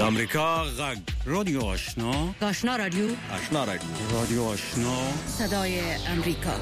امریکا غږ رادیو آشنا رادیو رادیو آشنا صدای امریکا.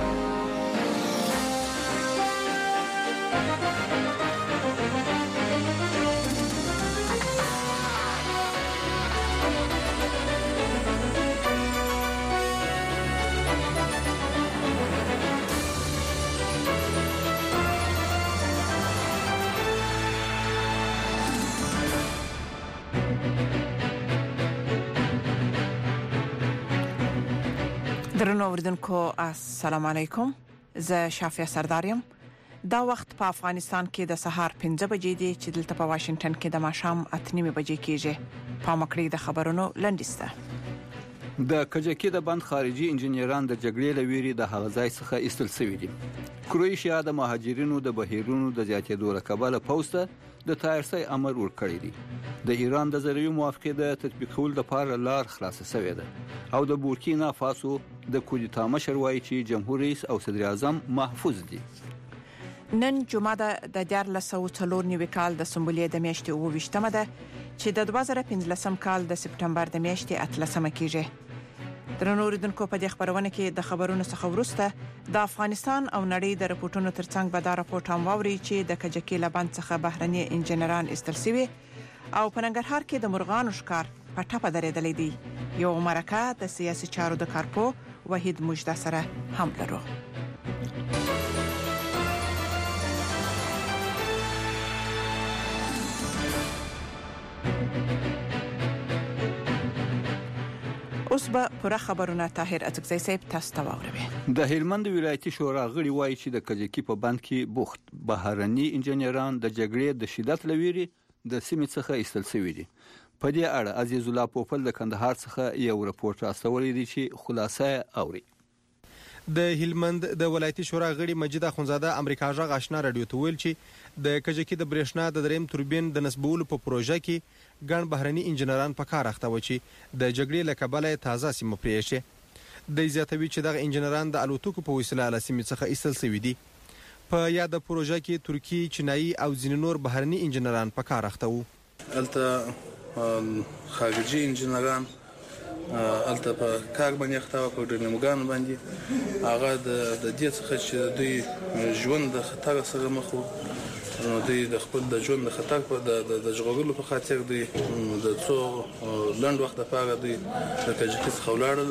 درنو اوریدونکو السلام علیکم. زه شافیا سردارم. دا وخت په افغانستان کې د سهار 5 بجې دی چې دلته په واشنگټن کې د ماښام 8:30 بجې کېږي. په مکړې د خبرونو لنډیسته. د کجکی د بند خارجي انجنیران د جګړې لویري د هغځای څخه ایستل شوی دي. کروئیشیا د مهاجرینو د بهیرونو د زیاتېدو لپاره پوسټه د تایرسي امر ورکړی دی. د ایران د زریو موافقه د تطبیقول لپاره لار خلاصه شوې ده او د بورکینا فاسو د کودتا مشر وایي چې جمهور رئیس او صدر اعظم محفوظ دي. نن جمعه د 1404 کال د سنبلې د میاشتې 28مه ده چې د 2015 کال د سپټمبر د میاشتې 13مه کېږي. درنو اوریدونکو په دې خبرونه کې د خبرونو څخه وروسته د افغانستان او نړۍ د رپورټونو ترڅنګ به دا رپورټ هم واوري چې د کجکی لبند څخه بهرني انجنیران استل شوي او په ننګرهار کې د مرغانو ښکار په ټاپه درېدلې دي. یو مرکه د سیاسي چارو د کارپو وحید مجده سره هم لرو. اوس به پوره خبرونه طاهر اتکزی صاحب تاسو ته واوروي. د هلمند ولایتي شورا غړي وایي چې د کجکی په بند کې بوخت بهرني انجنیران د جګړې د شدت لویري د سیمې څخه ایستل شوی دي. په دې اړه عزیز الله پوپل د کندهار څخه یو رپورټ راستولی دی چې خلاصه اوري. د هلمند د ولایتي شورا غړي مجید اخونزاده امریکا غږ آشنا رادیو ته ویل چې د کجکی د برېښنا د دریم توربین د نسبولو په پروژه کې ګڼ بهرني انجنیران په کار اخته و چې د جګړې له کبله تازه سیمه پریښه. د زیاتوي چې دغه انجنیران د الوتکو په وسیله له سیمې څخه ایستل شوي دي. په یاد پروژه کې ترکی، چینایي او ځینې نور بهرني انجنیران په کار اخته وو. الته خارجي انجنیران الته په کار باندې اخته په ډرنمګان باندې هغه د دې څخه چې دوی ژوند د خطر سره مخ وو. دوی د خپل د ژوند د خطر په د ژغورلو په خاطر دوی د څو لنډ وخت لپاره دوی د کجکی څخه ولاړل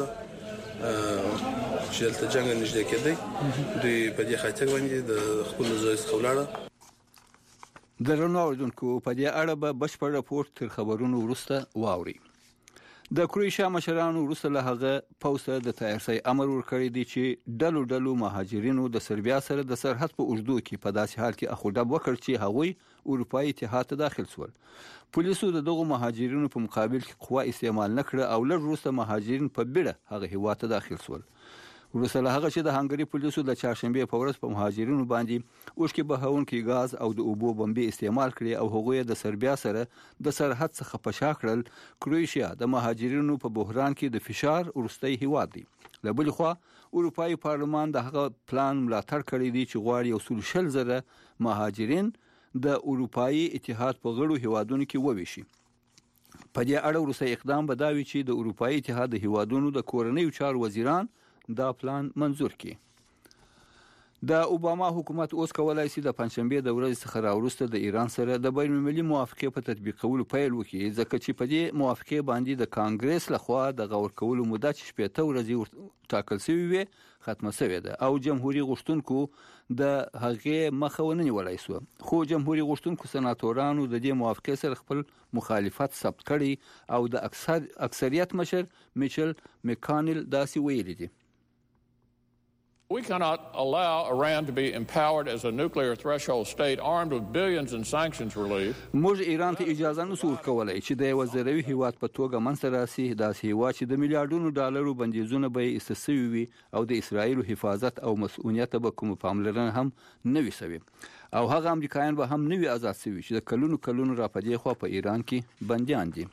چې دلته جنگ نږدې کېدی. دوی په دې خاطر باندې د خپل ځای څخه ولاړل. درنو اوریدونکو په دې اړه به بشپړ راپور تر خبرونو وروسته واوري. د کروئیشیا مشرانو وروسته له هغه پوسټه د تایرسي امر ورکړی دی چې ډلو مهاجرینو د سربیا سره د سرحد په اوږدو کې په داسې حال کې اخوډب وکړ چې هغوی اروپאי اتحاد ته داخل شول. پولیسو د دغو مهاجرینو په مقابل کې قوا استعمال نکړه او لږ وروسته مهاجرین په بیړه هغه هیواد ته داخل شول. وروسته له هغه چې د هنګري پولیسو د چهارشنبه په ورځ په مهاجرینو باندې اوښکې بهونکي غاز او د اوبو بمبې استعمال کړي او هغوی د سربیا سره د سرحد څخه پشا کړل. کروئیشیا د مهاجرینو په بحران کې د فشار ورستۍ هیواد دی. له بل خوا اروپאי پارلمان د هغه پلان ملاتړ کړی دی چې غواړي 100,000 مهاجرین د اروپאי اتحاد په غړو هیوادونو کې وویشي. په دې اړه وروسته اقدام بداوي چې د اروپאי اتحاد د هیوادونو د کورنۍ چارو وزیران دا پلان منظور کړي. د اوباما حکومت اوس کولای شي د پنځشنبه د ورځې څخه راوروسته د ایران سره د بین المللي موافقه په تطبیقولو پیل وکړي ځکه چې په دې موافقه باندې د کانګرس لخوا د غور کولو مدته چې 70 ورځې ټاکل شوی وي ختمه شوې ده او جمهوریت غوښتونکو د هغې مخه ونه نیولای شو. خو جمهوریت غوښتونکو سناتورانو د دې موافقه سره خپل مخالفت ثبت کړي او د اکثریت مشر میچل مکانل داسې ویلي دي. We cannot allow Iran to be empowered as a nuclear threshold state armed with billions in sanctions relief. موږ ایران ته اجازه نشو ورکولای چې د وزیروي هیواد په توګه منځ راسي داسې هیواد چې د میلیارډونو ډالرو بندیزونه به استثوي وي او د اسرایل حفاظت او مسؤلیت به کوم پاملرنه هم نه وي سوي او هغه امریکایان به هم نه وي آزاد سوي چې د کلونو را پدې خو په ایران کې بنديان دي.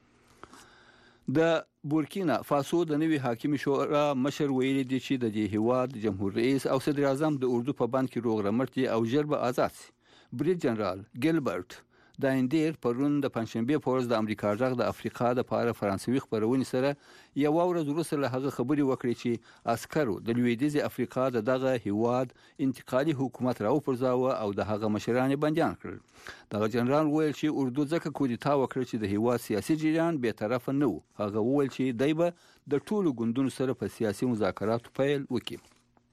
د بورکینا فاسو د نوي حاکم شورا مشر ویلي دی چې د دې هیواد جمهور رئیس او صدر اعظم د اردو په بند کې روغ رمټ دي او ژر به آزاد شي. بریټ جنرال ګیلبرټ داینډیر پرون د پنځشنبه په ورځ د امریکا ځغ د افریقا د پاره فرانسوي خبرونې سره یو ورځ وروسته له هغه خبري وکړي چې عسکرو د لویدیځ افریقا دغه هیواد انتقالي حکومت راو پرځاوه او د هغه مشران بنديان کړل. دغه جنرال ویل چې اردو ځکه کودتا وکړه چې د هیواد سیاسي جریان به طرف نه و. هغه ویل چې دایبه د ټولو ګوندونو سره په سیاسي مذاکراتو پیل وکړي.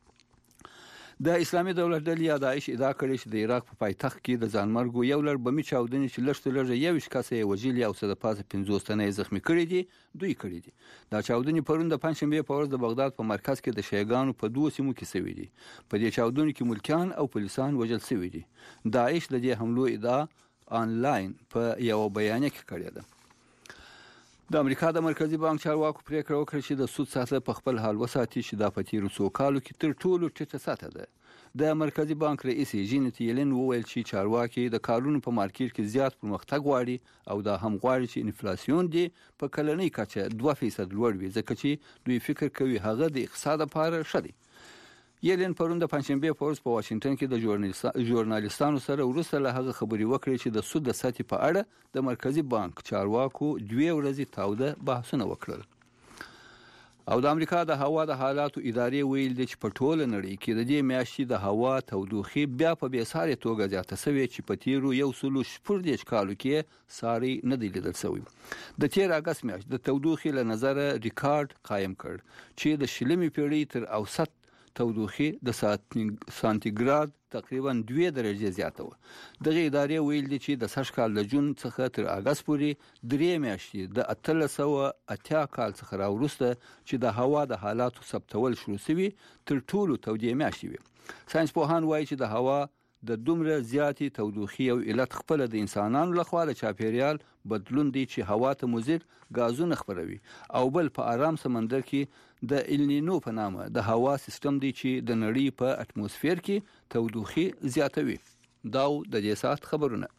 د اسلامي دولت ډلې داعش ادعا کړې چې د عراق په پایتخت کې د ځانمرګو یو لړ بمي چاودنې چې لږ 21 کسه وژلي او څه د پاسه 50 تنه زخمی کړي دي دوی کړي دي. دا چاودنې پرون د پنځشنبه په ورځ د بغداد په مرکز کې د شیعاګانو په دوه سیمو کې شوې دي. په دې چاودنو کې ملکیان او پولیسان وژل شوي دي. داعش د دې حملو ادعا آنلاین په یو بیان کې کړې ده. د امریکا د مرکزی بانک چارواکو پریکړه وکړه چې د سود ساتل په خپل حال وساتي چې د پتیرو څوکالو کې تر ټولو ټیټه ساته ده. د مرکزی بانک رئیس جینت یلن وویل چې چارواکي د کارونو په مارکیټ کې زیات پرمختګ غواړي او دا هم غواړي چې انفلیسیون دی په کلنۍ کچه 2% لوړ وي ځکه چې دوی فکر کوي هغه د اقتصاد لپاره ښه دی. یلن پرون د پنځشنبه په ورځ په واشنگټن کې د ژورنالیستانو سره وروسته له هغه خبري وکړې چې د سود د ساتي په اړه د مرکزی بانک چارواکو 2 ورځې تاوده بحثونه وکړل. او د امریکا د هوا د حالاتو ادارې ویل دي چې په ټوله نړۍ کې د دې میاشتې د هوا تودوخه بیا په بیساري توګه زیاته شوې چې په تیرو 114 کالو کې ساري نه دی لیدل شوی. د 13 اگست میاشت د تودوخه له نظر ریکارډ قائم کړ چې د شلمې پیړۍ تر اوسط تودوخه د سانتیګراد تقریبا 2 درجه زیاته و. دغه ادارې ویل دي چې د سږ کال له جون څخه تر اگست پورې 3 میاشتې د 1380 کال څخه راوروسته چې د هوا د حالاتو ثبتول شروع شوي تر ټولو تودې میاشتې وي. ساينس پوهان وایي چې د هوا د دومره زیاتې تودوخې او علت خپل د انسانانو لخوا د چاپیریال بدلون دی چې هوا ته مضر غازونه خپروي او بل په آرام سمندر کې د النینو په نامه د هوا سیستم دی چې د نړۍ په اټموسفیر کې تودوخه زیاتوي. دا د دې سات خبرونه.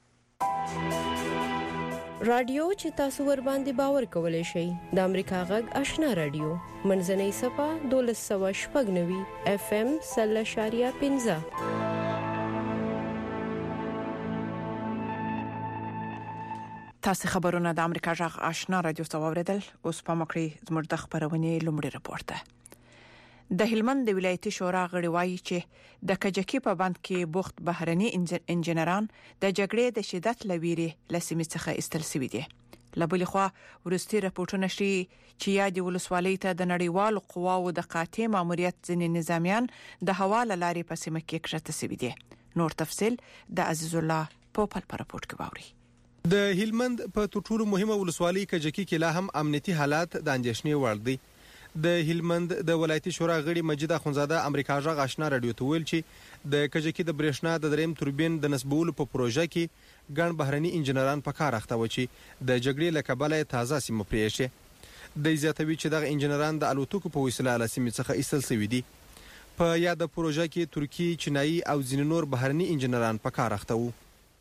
رادیو چې تاسو ور باندې باور کولای شئ د امریکا غږ آشنا رادیو منځنۍ صفه 1290 FM 0.15. تاسو خبرونه د امریکا غږ آشنا رادیو څخه اوریدل. اوس په مکرې زموږ د خبرونه لومړی رپورت ده. د هلمند د ولایتي شورا غړي وایي چې د کجکی په بند کې بوخت بهرني انجنیران د جګړې د شدت لويري لسمې څخه استل سوي دي. لبلې خو ورستي راپورټونه شي چې یادي ولسوالۍ ته د نړیوالو قواو د قاطع ماموریت ځینې نظامیان د هوا لارې په سیمه کې کښته سوي دي. نور تفصيل د عزیز الله پوپل پر راپورټ کې باوري. د هلمند په ټولو مهمه ولسوالۍ کجکی کې لا هم امنیتي حالات د اندېښنې وړ دي. د هلمند د ولایتي شورا غړي مجید اخونزاده امریکا غږ آشنا رادیو ته ویل چې د کجکی د برېښنا د دریم توربین د نسبولو په پروژه کې ګڼ بهرني انجنیران په کار اخته و چې د جګړې له کبله تازه سیمه پرېښه. د زیاتوي چې دغه انجنیران د الوتکو په وسیله له سیمې څخه ایستل شوي دي. په یاد پروژه کې ترکی، چینایي او ځینې نور بهرني انجنیران په کار اخته وو.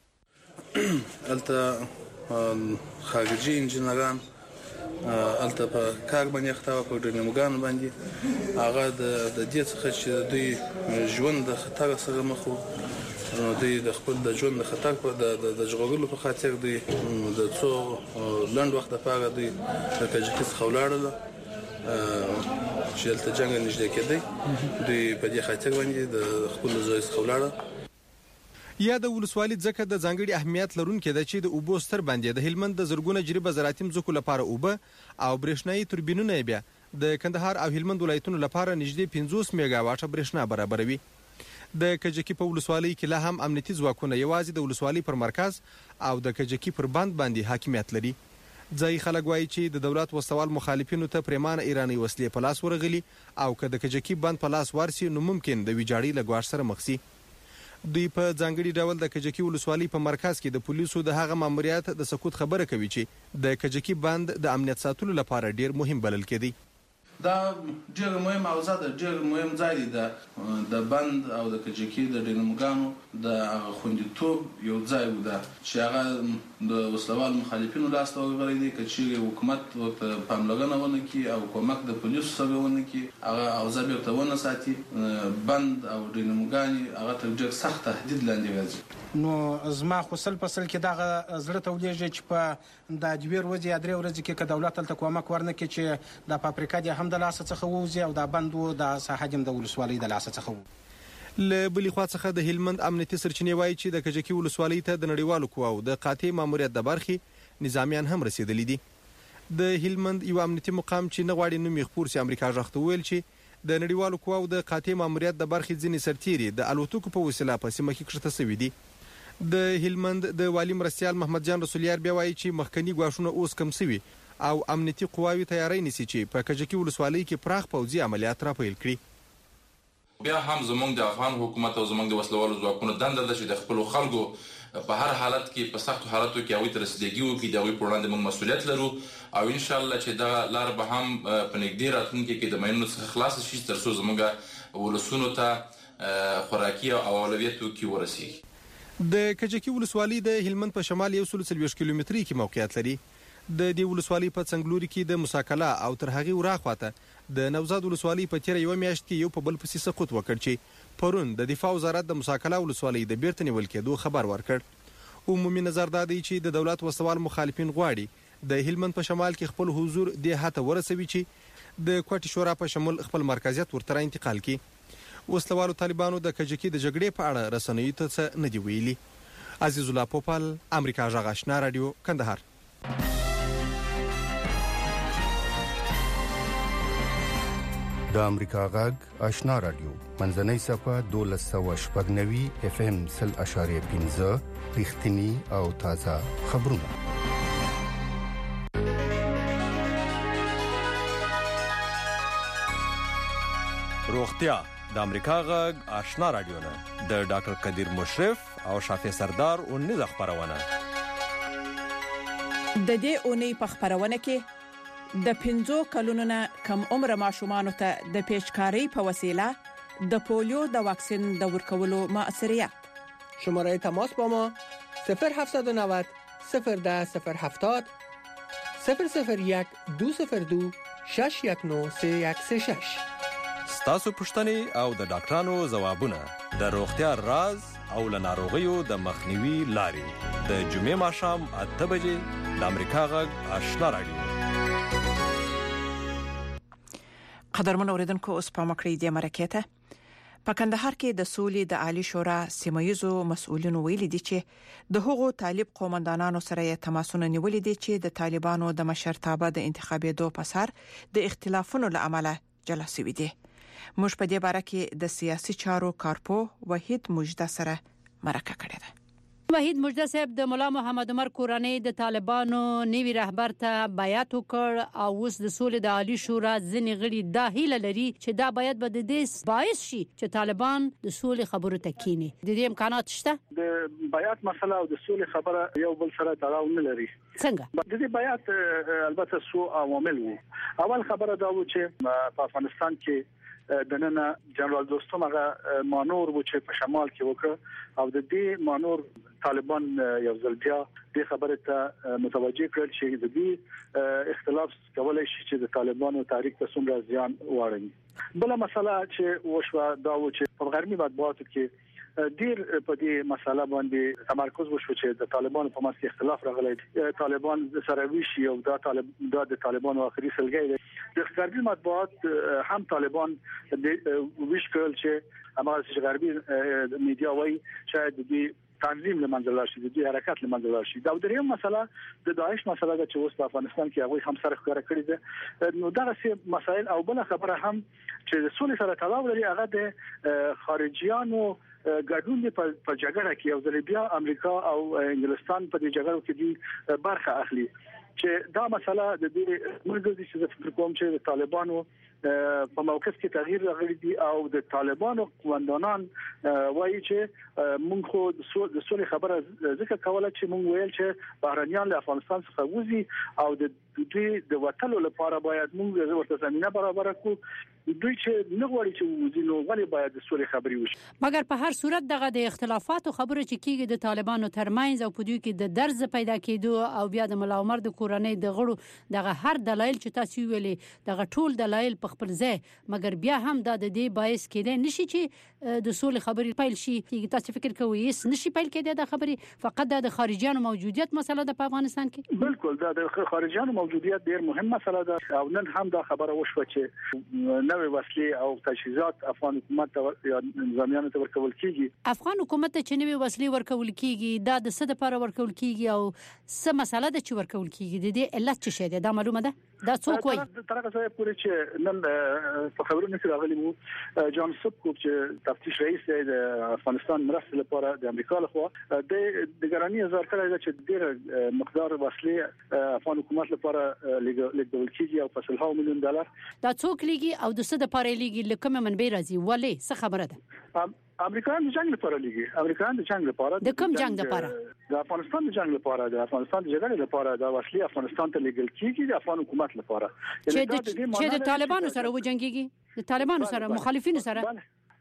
الته خارجي انجنیران الته په کار باندې اخته په ډینموګان باندې هغه د دې څخه چې دوی ژوند د خطر سره مخ وو. دوی د خپل د ژوند د خطر په د ژغورلو په خاطر دوی د څو لنډ وخت لپاره دوی د کجکی څخه ولاړل چې الته جنگ نږدې کېدی. دوی په دې خاطر باندې د خپل ځای څخه ولاړل. یا د ولسوالۍ ځکه د ځانګړي اهمیت لرونکي د چې د اوبو ستر باندې د هلمند د زرګونه جریبه زراعتي مځکو لپاره اوبه او برېښنايي توربینونه بیا د کندهار او هلمند ولایتونو لپاره نږدې 50 میگاواټ برېښنا برابروي. د کجکی په ولسوالۍ کې لا هم امنیتي ځواکونه یوازې د ولسوالۍ پر مرکز او د کجکی پر بند باندې حاکمیت لري. ځای خلک وایي چې د دولت وسوال مخالفینو ته پریمانه ایرانی وسلې په لاس ورغلي او که د کجکی بند په لاس ورسي نو ممکن د ویجاړي لګوار سره مخ شي. دوی په ځانګړي ډول د کجکی ولسوالۍ په مرکز کې د پولیسو د هغه ماموریت د سقوط خبره کوي چې د کجکی بند د امنیت ساتلو لپاره ډیر مهم بلل کېدی. دا ډیر مهم اوزه ده، ډیر مهم ځای دی د بند او د کجکی د ډینموګانو د خوندیتوب یو ځای و ده چې هغه د وسلوال مخالفینو لاس ته ورغلی دی. که چیرې حکومت ورته پاملرنه ونه کړي او کومک د پولیسو سره ونه کړي، هغه اوضاع بیرته ونه ساتي، بند او ډیناموګانې هغه تر ډېر سخت تهدید لاندې راځي. نو زما خو سل په سل کې دغه زړه ته ولېږي چې په د 2 ورځې یا 3 ورځې کې که دولت هلته کومک ورنه کړي چې د فابریکه دې هم د لاسه څخه ووځي او د بندو د ساحه دې د ولسوالۍ د لاسه څخه ووځي. له بلې خوا څخه د هلمند امنیتي سرچینې وایي چې د کجکي ولسوالۍ ته د نړیوالو قواو د قاطع ماموریت د برخې نظامیان هم رسیدلي دي. د هلمند یو امنیتي مقام چې نه غواړي نوم یې خپور سي امریکا غږ ته وویل چې د نړیوالو قواو د قاطع ماموریت د برخې ځینې سرتیري د الوتکو په وسیله په سیمه کې کښته شوي دي. د هلمند د والی مرستیال محمد جان رسولیار بیا وایي چې مخکنی ګواښونه اوس کم شوي او امنیتي قواوې تیاری نیسي چې په کجکي ولسوالۍ کې پراخ پوځي عملیات راپیل کړي. بیا هم زمونږ د افغان حکومت او زمونږ د وسلوالو ځواکونو دنده ده چې د خپلو خلکو په هر حالت کې په سختو حالاتو کې هغوی ته رسیدګي وکړي. د هغوی په وړاندې موږ مسؤلیت لرو او انشاءالله چې دغه لار به هم په نږدې راتلونکي کې د ماینونو څخه خلاصه شي تر څو زموږ ولسونو ته خوراکي او اولویت توکي ورسیږي. د کجکي ولسوالۍ د هلمند په شمال 140 کیلومتري کې موقعیت لري. د دې ولسوالۍ په څنګلوري کې د مساکله او تر هغې وراخواته د نوزاد ولسوالۍ په تیره یوه میاشت کې یو په بل پسې سقوط وکړ چې پرون د دفاع وزارت د مساکله ولسوالۍ د بیرته نیول کېدو خبر ورکړ. عمومي نظر دا دی چې د دولت وسوال مخالفین غواړي د هلمند په شمال کې خپل حضور دې حته ورسوي چې د کوټې شورا په شمول خپل مرکزیت ورته انتقال کړي. وسلوالو طالبانو د کجکي د جګړې په اړه رسنیو ته څه نه دي ویلي. عزیز الله پوپل، امریکا غږ آشنا رادیو، کندهار. د امریکا غږ آشنا رادیو منځنۍ صفحه 1290 اف ام 0.15 رښتینی او تازه خبرونه. روغتیا د امریکا غږ آشنا رادیو نه د ډاکټر قدیر مشرف او شافع سردار اونیزه خبرونه. د دې اونۍ په خبرونه کې د 15 کلونو نه کم عمر ماشومانو ته د پیچکاری په وسیله د پولیو د واکسین د ورکولو مؤثریت. شماره تماس با ما 0790 01070 001 202 619 3136. ستاسو پوښتنې او د ډاکټرانو ځوابونه د روغتیا راز او له ناروغیو د مخنیوي لارې د جمعې ماښام 8 بجې د امریکا غږ آشنا رادیو. قدرمن اوریدونکو، اوس په مکړې د مرکه ته په کندهار کې د سولې د عالی شورا سیمایزو مسؤلینو ویلي دي چې د هغو طالب قومندانانو سره یې تماسونه نیولې دي چې د طالبانو د مشرتابه د انتخابېدو په سر د اختلافونو لامل جلا شوي دي. موږ په دې باره کې د سیاسي چارو کارپو وحید مجده سره مرکه کړې ده. وحید مجده صاحب، د مولا محمد عمر کورنۍ د طالبانو نوی رهبر ته بیعت وکړ او اوس د سولې د عالی شورا ځینې غړي دا هیله لري چې دا بیعت به د دې باعث شي چې طالبان د سولې خبرو ته کینی. د دې امکانات شته؟ د بیعت مسله او د سولې خبره یو بل سره تړاو نه لري. څنګه؟ د دې بیعت البته څو عوامل وو. اول خبره دا و چې په افغانستان کې د نن جنرال دوستم هغه مانور و چې په شمال کې وکړ او د دې مانور طالبان یو ځل بیا د خبره ته متوجه کړل چې د دې اختلاف کولای شي چې د طالبانو تحریک ته څومره زیان واړوي. بل مسله چې وشو دا و چې په غربي مطبوعاتو کې ډیر په دې مسله باندې تمرکز وشو چې د طالبانو په منځ کې اختلاف راغلی. طالبان سره ویشي او د طالبانو اخري سلګي د غربي مطبوعات هم طالبان ویش کړل چې امریکا غربي میډیا وايي شاید دې تنظیم لمنځل راشي، د دې حرکت لمنځل راشي. دا دریم مسله د داعش مسله ده چې اوس په افغانستان کې هغه هم سره ښکاره کړی ده. نو دا څه مسایل او بل خبره هم چې د سولې سره تړاو لري هغه د خارجيانو ګډون په جګړه کې او د بیا امریکا او انګلستان په دې جګړه کې دي برخه اخلي چې دا مسله د دې موږ د فکر کوم چې د طالبانو په موقف کې تغییر راغلی دی او د طالبانو قومندانان وایي چې موږ خو د سولې خبره ځکه کوله چې موږ ویل چې بهرنیان له افغانستان څخه وځي او د دوی د وټلو لپاره باید موږ ورته زمينه برابر کړو دوی چې نه غواړي چې وځي نو غواړي باید د سولې خبري وشي مګر په هر صورت دغه د اختلافاتو خبره چې کیږي د طالبانو ترمنځ او په دوی کې د درز پیدا کېدو او بیا د ملا عمر د کورنۍ د غړو دغه هر دلایل چې تاسو ویلي دغه ټول دلایل په خپل ځای مګر بیا هم د دې باعث کېدای نشي چې د سولې خبري پیل شي تاسو فکر کوئ هیڅ نشي پیل کېدای د خبري فقط د خارجيانو موجودیت مسله ده په افغانستان کې بالکل د خارجيانو موجودیت ډیر مهم مسله ده او نن هم دا خبره وشوه چې نوې وسلې او تجهیزات افغان حکومت یا نظامیانو ته ورکول کیږي افغان حکومت ته چې نوې وسلې ورکول کیږي دا د څه لپاره ورکول کیږي او څه مسله ده چې ورکول کیږي د دې علت څه شی ده دا معلومه ده دا څوک وایي تر هغه ځای پورې چې نن په خبرونو کې راغلی وو جان سبکوب چې تفتیش رئیس د افغانستان مرستې لپاره د امریکا لخوا د ګرانی هزار کړه چې ډیر مقدار وسلې افغان حکومت لپاره لیږل کیږي او په $100 میلیون دا څوک لیږي او د څه لپاره لیږي لکه منبع راځي ولې څه خبره ده امریکایان د جنگ لپاره لیږي امریکایان د جنگ لپاره د کوم جنگ لپاره د افغانستان د جنگ لپاره د افغانستان د جګړې لپاره د وسلې افغانستان ته لیږل کیږي د افغان حکومت لپاره چې د طالبانو سره وجنګيږي د طالبانو سره مخالفینو سره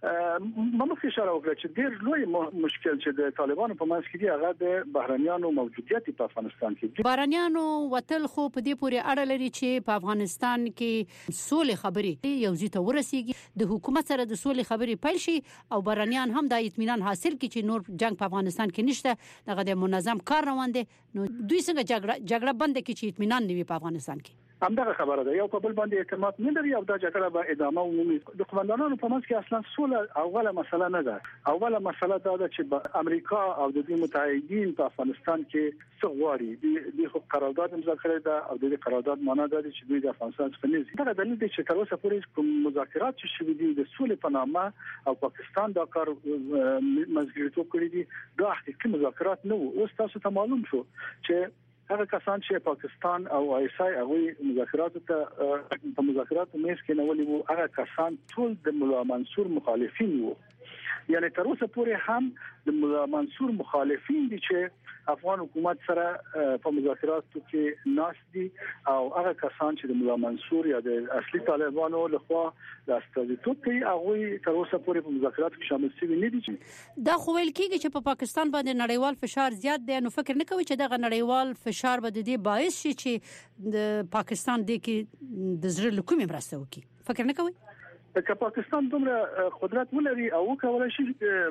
ممکن اشاره وکړه چې ډیر لوی مشکل چې د طالبانو په منځ کې دی هغه د بهرنیانو موجودیت په افغانستان کې بهرنیانو وتل خو په دې پورې اړه لري چې په افغانستان کې سولې خبرې یو ځای ته ورسیږي د حکومت سره د سولې خبرې پیل شي او بهرنیان هم د اطمینان حاصل کړي چې نور جنگ په افغانستان کې نشته دغه د منظم کار روان دي نو دوی څنګه جګړه بند کړي چې اطمینان نه وي په افغانستان کې همدغه خبره ده یو په بل باندې اعتماد نه لري او دا جګړه به ادامه ومومي د قومندانانو په منځ کې اصلا سوله اوله مسله نه ده اوله مسله دا ده چې امریکا او د دې متحدین په افغانستان کې څه غواړي د خو قرارداد امضا کړی ده او د دې قرارداد معنا ده چې دوی د افغانستان څخه نه ځي دا دلیل دی چې تر اوسه پورې کوم مذاکرات چې شوي دي د سولې په نامه او پاکستان دا کار مزګریتوب کړی دي دا حقیقي مذاکرات نه وو اوس تاسو ته معلوم شو چې هغه کسان چې پاکستان او آیسای هغه مذاکرات ته په مذاکرات میز کې نولې وو هغه کسان ټول د مولا منصور مخالفین وو یعنی تر اوسه پورې هم د مولا منصور مخالفین دي چې افغان حکومت سره په مذاکراتو کې ناس دي او هغه کسان چې د مولا منصور یا د اصلي طالبانو لخوا د استازیتوب کوي هغه تر اوسه پورې په مذاکراتو کې شامل شوي نه دي دا خو ویل کېږي چې په پاکستان باندې نړیوال فشار زیات دی نو فکر نه کوي چې دغه نړیوال فشار به د دې باعث شي چې د پاکستان د کې د زړه لکومې مرسته وکړي فکر نه کوي که پاکستان دومره قدرت ولري او وکولای شي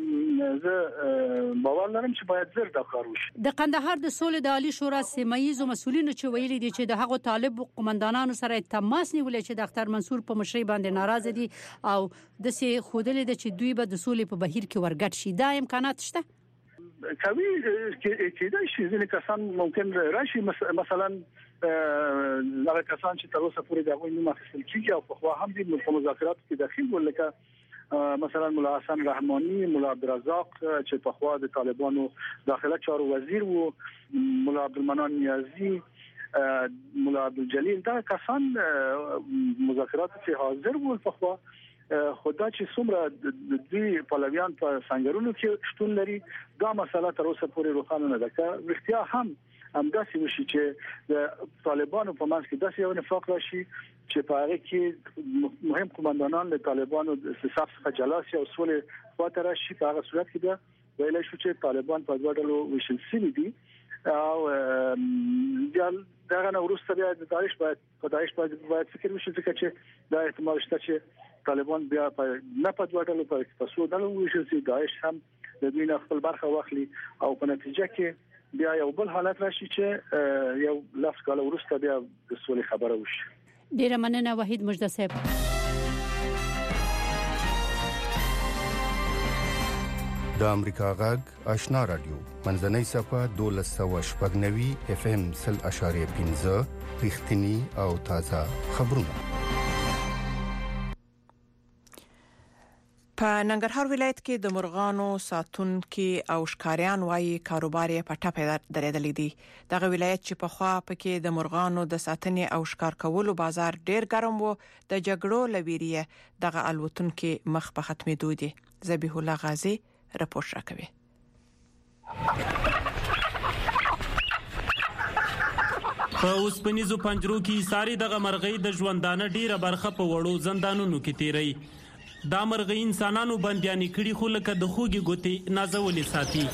زه باور لرم چې باید زر دا کار وشي د قندهار د سولې د عالی شورا سیمایي مسؤلینو چې ویلي دي چې د هغو طالب قومندانانو سره تماس نیولې چې د اختر منصور په مشرۍ باندې ناراضه دي او د سي خودلې د چې دوی به د سولې په بهیر کې ورګټ شي دا امکانات شته کوي چې دا شي ځینې کسان ممکن راشي مثلا هغه کسان چې تر اوسه پورې د هغوی نوم اخیستل کیږي او په خوا هم د مذاکراتو کې داخل ول لکه مثلا مولا حسن رحمانی مولا عبدالرزاق چې په خوا د طالبانو داخله چارو وزیر وو مولا عبدالمنان نیازی مولا عبدالجلیل دا کسان مذاکراتو کې حاضر وو په خوا خدا چې څومره د دې پلویان په څنګهونو کې شتون لري دا مسله تر اوسه پورې روښانه نه ده که وختیا هم همداسې وشي چې د طالبانو په منځ کې داسې یو نفاق راشي چې په هغه کې مهم قومندانان د طالبانو د صف څخه جلا شي او سولې خواته راشي په هغه صورت کې دا ویل شو چې طالبان په دوه ډلو ویشل شوي دي او دا نه ورسته بیا د داعش باید فکر وشي چې دا احتمال شته چې طالبان بیا نه په دوه ډلو په څو ډلو ویشل شي داعش هم د دوی نه خپل برخه واخلي او په نتیجه کې بیا یو بل حالت راشي چې یو لاس کاله ورسته بیا د سولې خبره وشي ډیره مننه وحید مجده صاحب د امریکا غږ آشنا رادیو منځنۍ صفه 1290 اف ام 0.15 رښتینی او تازه خبرونه په ننګرهار ولایت کې د مرغانو ساتونکو او ښکاریان وايي کاروبار یې په ټپه درېدلې دي. دغه ولایت چې په خوا پکې د مرغانو د ساتنې او ښکار کولو بازار ډیر ګرم وو، د جګړو لویریه دغه الوتونکو مخ په ختمېدو دي. ذبیح الله غازی راپور راکوي. په اوسپنیزو پنجرو کې ساري دغه مرغۍ د ژوندانه ډیره برخه په وړو زندانونو کې تیری. دا مرغۍ انسانانو بنديانې کړي خو لکه د خوږې ګوتې نازولې ساتي.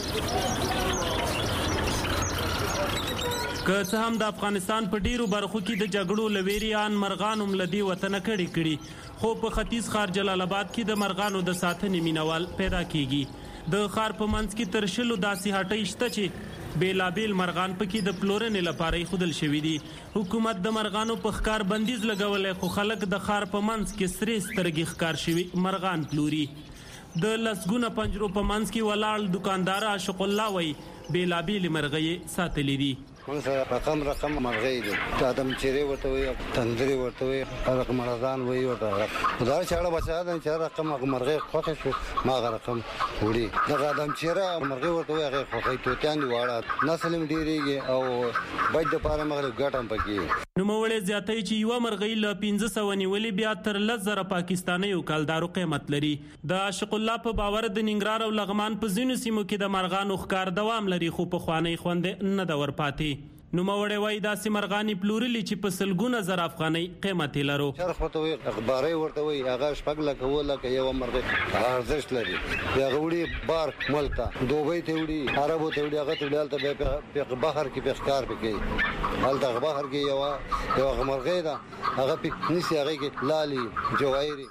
که څه هم د افغانستان په ډیرو برخو کې د جګړو لویریان مرغان ملدي وطن کړي خو په ختیځ ښار جلال آباد کې د مرغانو د ساتنې مینوال پیدا کیږي. د ښار په منځ کې تر شلو داسې هټۍ شته چې بیلابیل مرغان پکې د پلورنې لپاره خودل شوی دي. حکومت د مرغانو په ښکار بندیز لګولې خو خلک د ښار په منځ کې سرې سترګې ښکار شوی مرغان پلوري. د لسګونه پنجرو په منځ کې ولاړ دکاندار عاشق الله وای بیلابیل مرغۍ ساتلې دي. رقم مرغۍ دي، ادم چیرې ورته وي، تندري ورته وي، رقم مرغان وي ورته. دا چاړه بچا ده چې رقم مرغۍ خوښه شو ما رقم وړي. دا ادم چیرې مرغۍ ورته وي هغه خوښه توتان دی واړه نسل ډیریږي او باید د پاره مغرب ګټم پکې. نو مولې زیاتې چې یو مرغۍ له 1500 نیولې بیا تر 10,000 پاکستاني او کلدارو قیمت لري. د عاشق الله په باور د ننګرهار او لغمان په ځینو سیمو کې د مرغانو ښکار دوام لري خو په خواني خوند نه د ور پاتې. نو مولې وای داسې مرغانی پلورلي چې په سلګونه زر افغاني قیمت لرو. شرخ ورته وي اخباري ورته وي هغه شپږ لکه ولا یو مرغۍ ارزښت لري. هغه وړي بار ملک دوبۍ ته وړي عربو ته وړي هغه ته دلته په بحر کې په ښکار پکې هلته بحر کې یو مرغۍ ده هغه په نسی هغه کې لالي جواهري.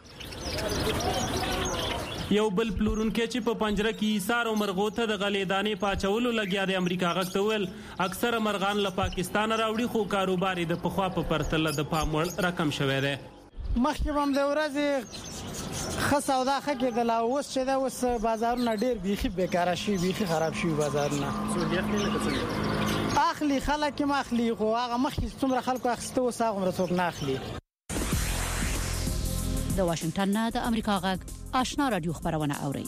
یو بل پلورونکو چې په پنجره کې ایثار او مرغو ته د غلیدانې پاچولو لګیا د امریکا غږتول اکثر مرغان له پاکستان راوړي خو کاروبار د پخوا په پرتله د پاموړ رقم شوی دی. مخکې هم د ورځې خاصه او دا خکې د لا اوس چې دا اوس بازارونه ډیر بيخي بیکاره شي بيخي خراب شي بازارونه. اخلي خلک ما اخلي خو هغه مخکې څومره خلکو اخسته وسه هغه څوک نه اخلي. د واشنگټن نه د امریکا غږ آشنا رادیو خبرونه اوري.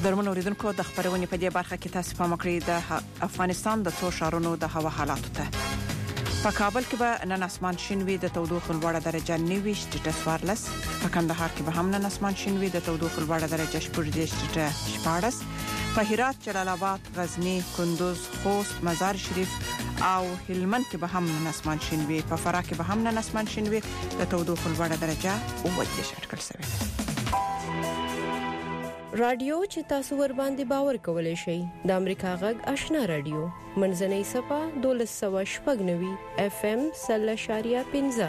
قدرمن اوریدونکو د خبرونې په دې برخه کې تاسو په مکرې د افغانستان د څو ښارونو د هوا حالات ته په کابل کې به نن اسمان شینوي د تودوخې لوړه درجه 9 ټیټه 14 په کندهار کې به هم نن اسمان شینوي د تودوخې لوړه درجه 14 ټیټه 14 په هرات جلال آباد غزنی کندوز خوست مزار شریف او هلمند کې به هم نن اسمان شینوي په فراه کې به هم نن اسمان شینوي د تودوخې لوړه درجه 9 اټکل شوی رادیو چې تاسو ور باندې باور کولای شئ د امریکا غږ آشنا رادیو منځنۍ صفه 1290 FM 0.15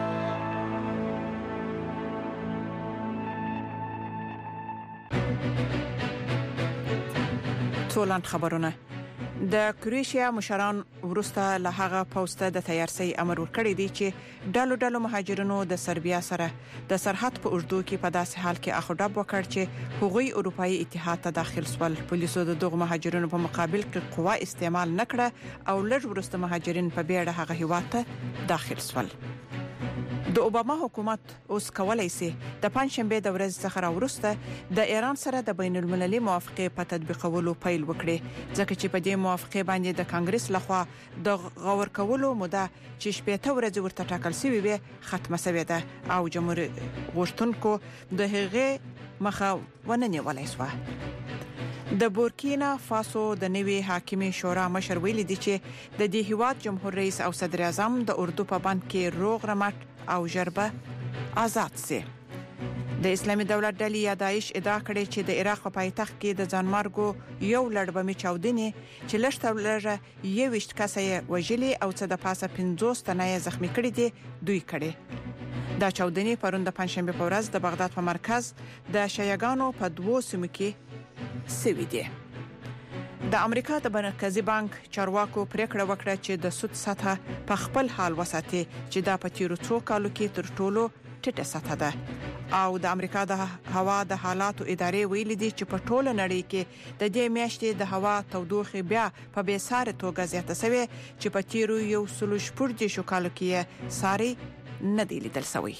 ټولنټ خبرونه د کروشیا مشران ورسته له هغه پوسټه د تیارسي امر ورکړی دی چې ډالو مهاجرینو د سربیا سره د سرحد په اردو کې په داسې حال کې اخوډب وکړ چې هغوی اروپאי اتحاد ته داخل سول. پولیسو د دغه مهاجرینو په مقابل کې قوا استعمال نکړه او لږ ورسته مهاجرین په بیړه هغه هیواد ته داخل سول. د اوباما حکومت اوس کولای شي د پنځشنبه د ورځې څخه راوروسته د ایران سره د بین المللي موافقه په تطبیقولو پیل وکړي ځکه چې په دې موافقه باندې د کانګرس لخوا د غور کولو موده چې شپږ ورځې ورته ټاکل شوی وي ختمه شوې ده او جمهوریت غوښتونکو د هغې مخه وننیولای شو. د بورکینا فاسو د نوي حاکمي شورا مشر ویلي دي چې د دې هیواد جمهور رئیس او صدر اعظم د اردو په باندې کې روغ رمټ او جربه آزاد سي. د اسلامي دولت ډلې یا داعش ادعا کړې چې د عراق په پایتخت کې د ځانمارګو یو لړبمي چاودنې چې لږه 21 کسه وژلي او څه د پاسه 50 تنه زخمی کړي دي دوی کړي. دا چاودنې پرون د پنځشنبه په ورځ د بغداد په مرکز د شیعاګانو په 2 سیمو کې سوي دي. د امریکا د مرکزی بانک چارواکو پریکړه وکړه چې د سود سطح په خپل حال وساتي چې دا په تیرو څو کالو کې تر ټولو ټیټه سطح ده او د امریکا د هوا د حالاتو ادارې ویلي دي چې په ټوله نړۍ کې د دې میاشتې د هوا تودوخه بیا په بیساره توګه زیاته شوه چې په تیرو 114 کالو کې ساري نه دی لیدل شوی.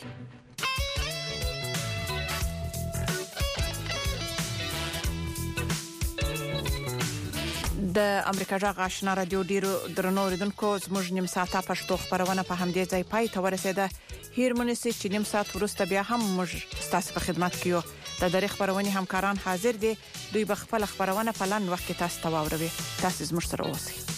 د امریکا جغ آشنا رادیو ډیرو درنو اوریدونکو زموږ نیم ساعته پښتو خبرونه په همدې ځای پای ته ورسېده. هیرمنسي چې نیم ساعت وروسته بیا هم موږ تاسو په خدمت کې یو. د درې خبرونه همکاران حاضر دي. دوی به خپل خبرونه په لاندې وخت کې تاسو ته واوروي. تاسو زموږ سره اوسئ.